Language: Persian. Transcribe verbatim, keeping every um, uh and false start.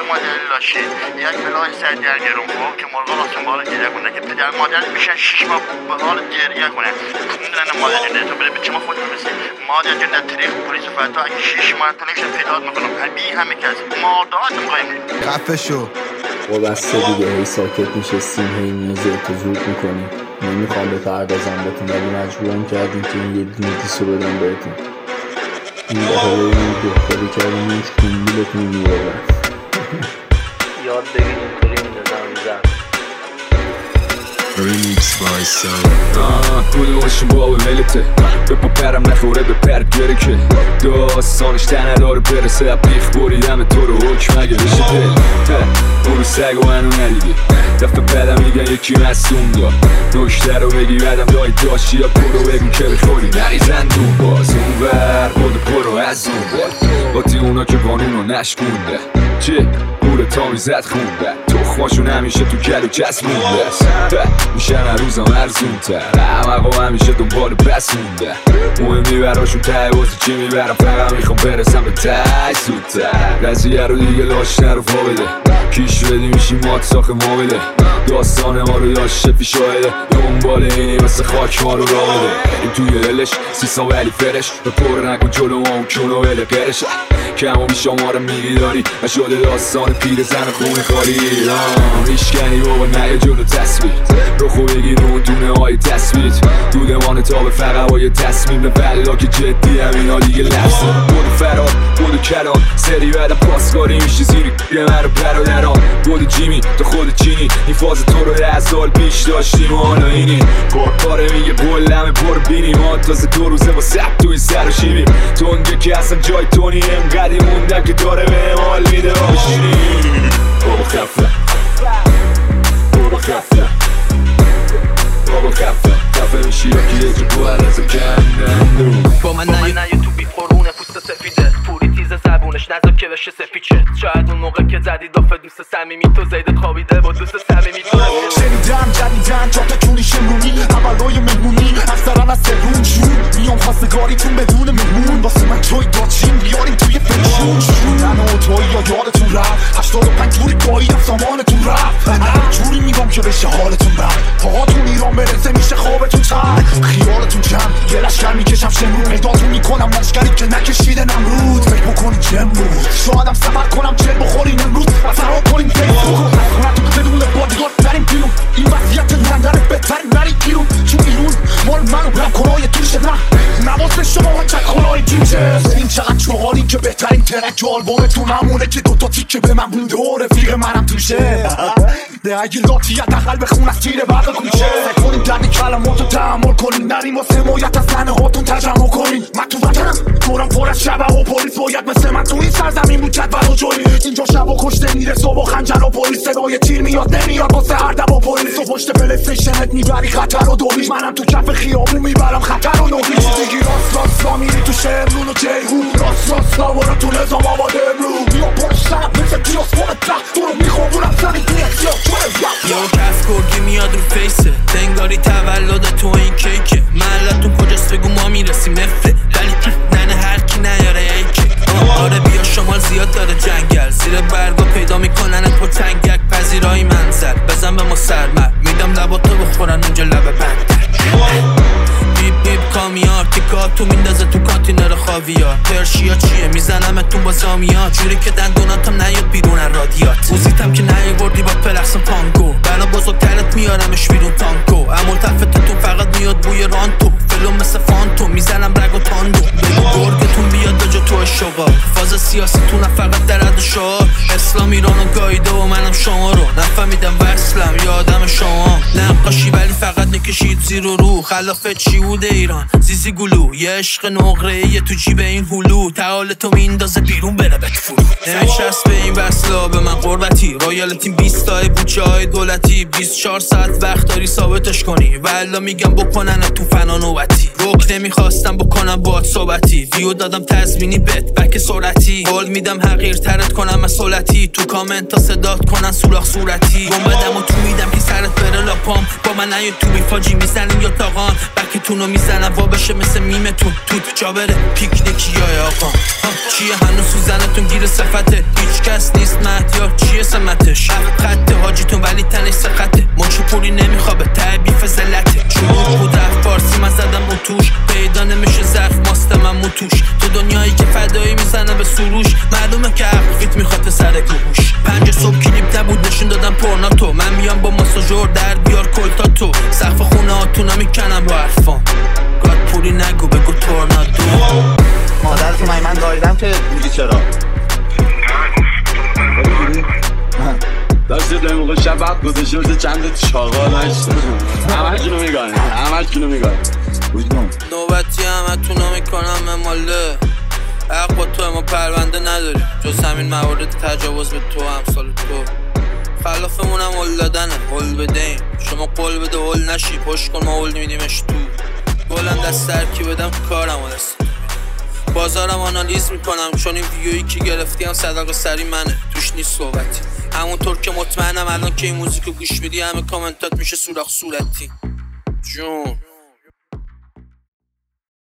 مادر لاشید یک بلای سرگرم خوب که مرغا واسه بالا گریه کنه که پدر مادر میشن شش ماه به حال گریه کنه کندن مادر جنده تو بره به چه ما خود برسی مادر جنده طریق پلیس فردا اگه شش ماه تو نمیشه پیدات میکنم همین همه کس مادات میقایم خفه شو و بسته دیگه هی ساکت میشستیم هی نیازه تو زود میکنیم نمیخوام به پردازم بهتون ولی مجبورم کردیم که این یه دونه دیسو بدم بهتون این دفعه این دختری کردیم این کنبیلتون میبرم یاد بگیر اینطوری میندازم میزم Remix by Sound آه کدومشون بابا ولته به پا پرم نخوره به پرد گره که داستانش تنه داره برسه بیخ بریدم تو رو حکم اگه بشه دل برو سگ و منو ندیدی دفعه بعدم میگن یکی مصوم دار نکته رو بگی بعدم دایی داشتی یا برو بگو که بخوری نریزن دون باز اون ور خود برو از اون بر باتی اونا که قانونو نشکونده چه بوره تا میزد خونده تخماشون همیشه تو کل و کس مونده میشن هر روزم ارزون تر همه همیشه دنبال بس مونده مهمی براشون ته بازی چی میبرم فقط میخوام برسم به ته زودتر قضیه رو دیگه لاش نرو فا بده کیش بدی میشی مات ساخ ما بده داستان ما رو داشته پیش شاهده دنبال اینی مثل خاک ما رو راه بده بریم توی دلش سیسا ولی فرش به پر نکن جلو ما اون کونو بده قرش کم و بیشا ما رو میگی داری نشده داستان پیر زن خونه خالی ریشکنی بابا نه جلو تصویر رو خو بگی نون دونه های تصویر دودمان تا به فقط با یه تصمیم به بلا که جدی همینا دیگه لفظه بودو فراد بودو کلان سری بعدم پاسکاری میشه زیری یه من رو برادران بودو جیمی تو خود چینی این فاز تو رو ده سال پیش داشتیم و حالا اینی کارکاره میگه بلمه برو بینی ما تازه دو روزه با سب توی سر و شیبیم تونگه که اصلا جای تونی امقدی موندن که داره به امال میده باشینی بابا خفه بابا خفه بابا خفه خفه میشی یا که یه جو بوهر از کندن با من نیا تو بی خورونه پوست سفیده پوری تیز زبونش نزد که بشه سپیچه شاید اون موقع که زدی دافه دوست صمیمی تو زیدت خوابیده با دوست صمیمی تو شنیدم جدیدن جا تکونی شمرونی اولای مهمونی اکثرا از سرون جون میام خواستگاریتون بدون مهمون واسه من جای داچین بیاریم توی فنشون شون و توی یا یادتون رفت هشتاد و پنج جوری پاییدم سامانتون رفت نه جوری میگم که بشه حالتون بر پاهاتون ایران برسه میشه خوابتون تر خیالتون جمع یه لشکر میکشم شمرون پیداتون میکنم لشکری که نکشیده نمرود فکر بکنی جم بود شایدم سفر کنم چل بخورین امروز و فرار کنیم فیسبوک و خونتون بدون بادیگارد بریم بیرون این وضعیت لندنه بهترین بریم بیرون چون ایرون مال من و رم کنای توشه نه نواز شما و چک خونای جیمچه این چقدر چهاری که بهترین ترک آلبومتون همونه که دوتا تیکه به من بونده و رفیق منم توشه ده اگه لاتی حداقل بخون از تیر برق کوچه کنیم درد کلماتو تحمل کنیم نریم واسه حمایت از زنه هاتون تجمع کنیم من تو وطنم دورم پر از شبه و پلیس باید مثل من تو این سرزمین بود جدول و جوی اینجا شب و کشته میره صبح خنجر و پلیس صدای تیر میاد نمیاد واسه هر دب و پلیس و پشت پلیستیشنت میبری خطر و دوریش منم تو کف خیابون میبرم خطر و نوریش دیگی راست راست را میری تو شمرون و جیهون راست راست را برو تو نظام آباد امرو بیا پشتم مثل پیاس فوق تخت تو رو میخوابونم سری توی اکسیاه یا کف کرگی میاد رو فیسه دنگاری تولد تو این کیکه محلتون کجاست بگو ما میرسیم نفته ولی ننه هر کی نیاره ایکه آره بیا شمال زیاد داره جنگل زیر برگا پیدا میکنن پا تنگک پذیرایی منظر بزن به ما سرمر میدم لباتو بخورن اونجا لبه بندر بیب بیب کامیار تیکاتو میندازه تو کانتینر خاویار پرشیا چیه میزنمتون با زامیا جوری که دندوناتم نیاد بیرون رادیات موزیتم که نیاوردی با پلخصم پانگو بنا بزرگترت میارمش بیرون تانکو امول تفتتون فقط میاد بوی رانتو فلو مثل فانتو میزنم رگ و تاندو بگو گرگتون بیاد به جا تو شغال فاز سیاستون فقط در عد شعار اسلام ایرانو گایده و منم شما رو نفهمیدم وصلم یادم شما نقاشی ولی فقط نکشید زیر و رو خلاف چی بوده ایران زیزی گلو یه عشق نقره یه تو جیب این هلو تعال تو میندازه بیرون بره بک فرو نمیشست به این وصلا به من قربتی رایالتیم بیست تای بوچه های دولتی بیست و چهار ساعت وقت داری ثابتش کنی والا میگم بکنن تو فنا نوبتی روک نمیخواستم بکنم باهات صحبتی ویو دادم تضمینی بت بک سرعتی قول میدم حقیر ترت کنم مسئولتی تو کامنت تا صدات کنن سوراخ صورتی گنبدم و تو میدم که سرت بره لاپام با من نیا تو بیفاجی میزنیم یا تاقان بکتونو میزنم وا بشه مثل میمتون توت جا بره پیکنیکی یا آقا چیه هنوز سوزنتون گیر صفته هیچ کس کس نیست مهدیار چیه سمتش خطه حاجیتون ولی تنش سخته مچو پولی نمیخواه به ته بیف زلته چون بود رفت فارسی من زدم اتوش پیدا نمیشه ظرف ماست من موتوش تو دنیایی که فدایی میزنه به سروش معلومه که عقفیت میخواد سر گوش پنج صبح کلیپ نبود نشون دادم پرناتو من میام با ماساژور در بیار کلتاتو سقف خونه هاتونا میکنم با حرفام گاد پولی نگو بگو تورنادو مادرتو من من دایدم که میگی چرا داشته در موقع شب وقت گذاشته بشه چند چاقا نشته همه جونو میگایم همه جونو میگایم نوبتی همه تونو میکنم مماله حق با تو اما پرونده نداری جز همین موارد تجاوز به تو همسال تو خلافمونم هل دادنه هل بدهیم شما قول بده هل نشی پشت کن ما هل میدیمش تو گلم دست ترکی بدم کارم و دست بازارم آنالیز میکنم چون این ویدیویی که گرفتیم صدقه سری منه توش نیست صحبتی همونطور که مطمئنم الان که این موزیکو گوش میدی همه کامنتات میشه سوراخ صورتی جون